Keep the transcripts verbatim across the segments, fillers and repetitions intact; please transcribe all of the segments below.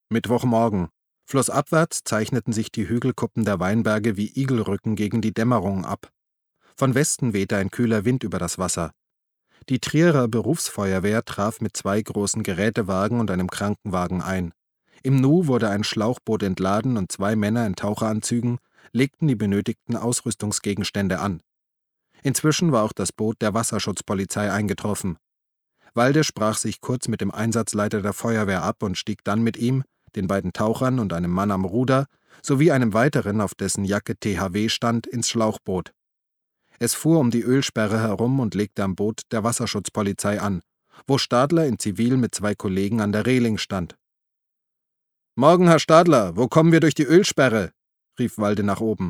Mittwochmorgen. Flussabwärts zeichneten sich die Hügelkuppen der Weinberge wie Igelrücken gegen die Dämmerung ab. Von Westen wehte ein kühler Wind über das Wasser. Die Trierer Berufsfeuerwehr traf mit zwei großen Gerätewagen und einem Krankenwagen ein. Im Nu wurde ein Schlauchboot entladen und zwei Männer in Taucheranzügen legten die benötigten Ausrüstungsgegenstände an. Inzwischen war auch das Boot der Wasserschutzpolizei eingetroffen. Walde sprach sich kurz mit dem Einsatzleiter der Feuerwehr ab und stieg dann mit ihm, den beiden Tauchern und einem Mann am Ruder sowie einem weiteren, auf dessen Jacke T H W stand, ins Schlauchboot. Es fuhr um die Ölsperre herum und legte am Boot der Wasserschutzpolizei an, wo Stadler in Zivil mit zwei Kollegen an der Reling stand. »Morgen, Herr Stadler, wo kommen wir durch die Ölsperre?« rief Walde nach oben.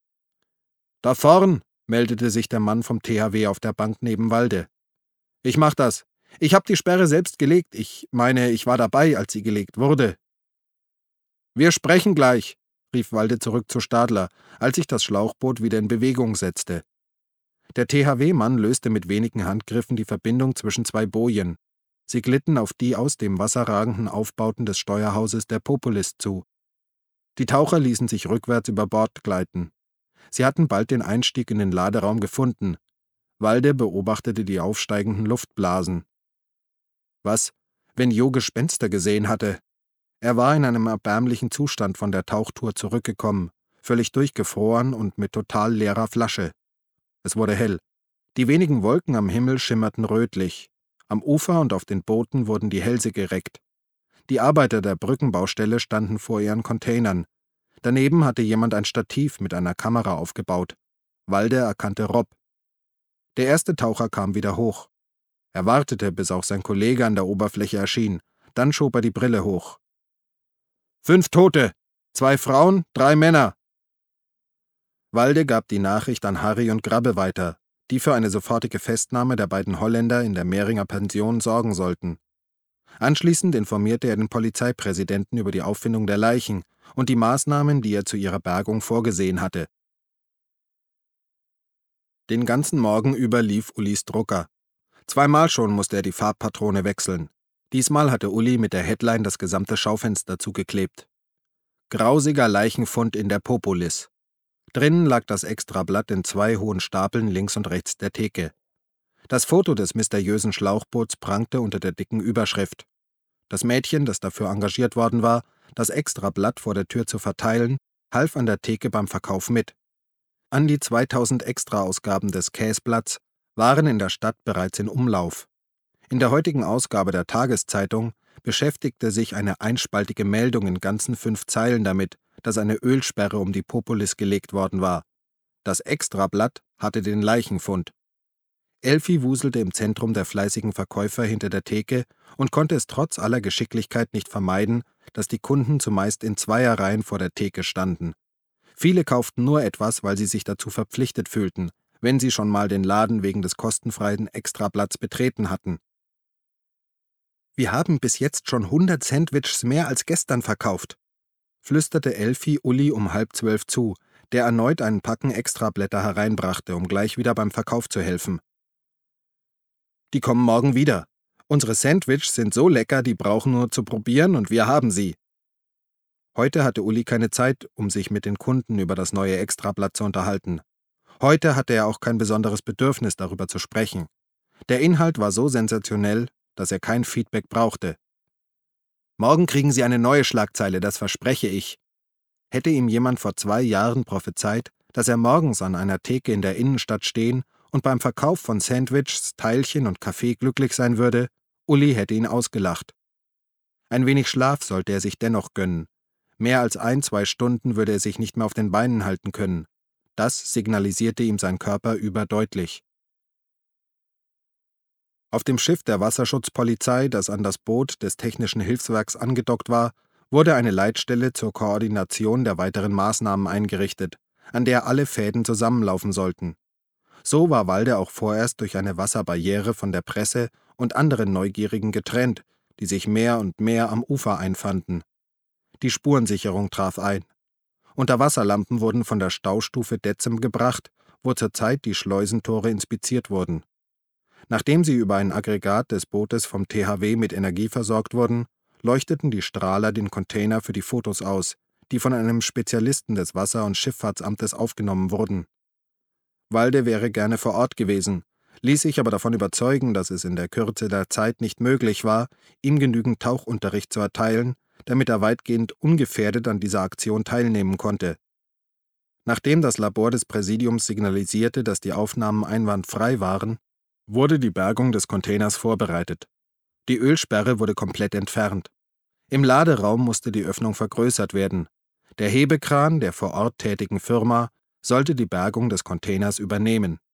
»Da vorn«, meldete sich der Mann vom T H W auf der Bank neben Walde. »Ich mach das. Ich hab die Sperre selbst gelegt. Ich meine, ich war dabei, als sie gelegt wurde.« »Wir sprechen gleich«, rief Walde zurück zu Stadler, als sich das Schlauchboot wieder in Bewegung setzte. Der T H W-Mann löste mit wenigen Handgriffen die Verbindung zwischen zwei Bojen. Sie glitten auf die aus dem Wasser ragenden Aufbauten des Steuerhauses der Populis zu. Die Taucher ließen sich rückwärts über Bord gleiten. Sie hatten bald den Einstieg in den Laderaum gefunden. Walde beobachtete die aufsteigenden Luftblasen. Was, wenn Jo Gespenster gesehen hatte? Er war in einem erbärmlichen Zustand von der Tauchtour zurückgekommen, völlig durchgefroren und mit total leerer Flasche. Es wurde hell. Die wenigen Wolken am Himmel schimmerten rötlich. Am Ufer und auf den Booten wurden die Hälse gereckt. Die Arbeiter der Brückenbaustelle standen vor ihren Containern. Daneben hatte jemand ein Stativ mit einer Kamera aufgebaut. Walde erkannte Rob. Der erste Taucher kam wieder hoch. Er wartete, bis auch sein Kollege an der Oberfläche erschien. Dann schob er die Brille hoch. »Fünf Tote! Zwei Frauen, drei Männer!« Walde gab die Nachricht an Harry und Grabbe weiter, die für eine sofortige Festnahme der beiden Holländer in der Mehringer Pension sorgen sollten. Anschließend informierte er den Polizeipräsidenten über die Auffindung der Leichen und die Maßnahmen, die er zu ihrer Bergung vorgesehen hatte. Den ganzen Morgen über lief Ullis Drucker. Zweimal schon musste er die Farbpatrone wechseln. Diesmal hatte Uli mit der Headline das gesamte Schaufenster zugeklebt. Grausiger Leichenfund in der Populis. Drinnen lag das Extrablatt in zwei hohen Stapeln links und rechts der Theke. Das Foto des mysteriösen Schlauchboots prangte unter der dicken Überschrift. Das Mädchen, das dafür engagiert worden war, das Extrablatt vor der Tür zu verteilen, half an der Theke beim Verkauf mit. An die zweitausend Extra-Ausgaben des Käsblatts waren in der Stadt bereits in Umlauf. In der heutigen Ausgabe der Tageszeitung beschäftigte sich eine einspaltige Meldung in ganzen fünf Zeilen damit, dass eine Ölsperre um die Populis gelegt worden war. Das Extrablatt hatte den Leichenfund. Elfi wuselte im Zentrum der fleißigen Verkäufer hinter der Theke und konnte es trotz aller Geschicklichkeit nicht vermeiden, dass die Kunden zumeist in Zweierreihen vor der Theke standen. Viele kauften nur etwas, weil sie sich dazu verpflichtet fühlten, wenn sie schon mal den Laden wegen des kostenfreien Extrablatts betreten hatten. »Wir haben bis jetzt schon hundert Sandwiches mehr als gestern verkauft«, flüsterte Elfi Uli um halb zwölf zu, der erneut einen Packen Extrablätter hereinbrachte, um gleich wieder beim Verkauf zu helfen. »Die kommen morgen wieder. Unsere Sandwiches sind so lecker, die brauchen nur zu probieren und wir haben sie.« Heute hatte Uli keine Zeit, um sich mit den Kunden über das neue Extrablatt zu unterhalten. Heute hatte er auch kein besonderes Bedürfnis, darüber zu sprechen. Der Inhalt war so sensationell, dass er kein Feedback brauchte. »Morgen kriegen Sie eine neue Schlagzeile, das verspreche ich.« Hätte ihm jemand vor zwei Jahren prophezeit, dass er morgens an einer Theke in der Innenstadt stehen und beim Verkauf von Sandwiches, Teilchen und Kaffee glücklich sein würde, Uli hätte ihn ausgelacht. Ein wenig Schlaf sollte er sich dennoch gönnen. Mehr als ein, zwei Stunden würde er sich nicht mehr auf den Beinen halten können. Das signalisierte ihm sein Körper überdeutlich. Auf dem Schiff der Wasserschutzpolizei, das an das Boot des Technischen Hilfswerks angedockt war, wurde eine Leitstelle zur Koordination der weiteren Maßnahmen eingerichtet, an der alle Fäden zusammenlaufen sollten. So war Walde auch vorerst durch eine Wasserbarriere von der Presse und anderen Neugierigen getrennt, die sich mehr und mehr am Ufer einfanden. Die Spurensicherung traf ein. Unterwasserlampen wurden von der Staustufe Detzem gebracht, wo zurzeit die Schleusentore inspiziert wurden. Nachdem sie über ein Aggregat des Bootes vom T H W mit Energie versorgt wurden, leuchteten die Strahler den Container für die Fotos aus, die von einem Spezialisten des Wasser- und Schifffahrtsamtes aufgenommen wurden. Walde wäre gerne vor Ort gewesen, ließ sich aber davon überzeugen, dass es in der Kürze der Zeit nicht möglich war, ihm genügend Tauchunterricht zu erteilen, damit er weitgehend ungefährdet an dieser Aktion teilnehmen konnte. Nachdem das Labor des Präsidiums signalisierte, dass die Aufnahmen einwandfrei waren, wurde die Bergung des Containers vorbereitet. Die Ölsperre wurde komplett entfernt. Im Laderaum musste die Öffnung vergrößert werden. Der Hebekran der vor Ort tätigen Firma sollte die Bergung des Containers übernehmen.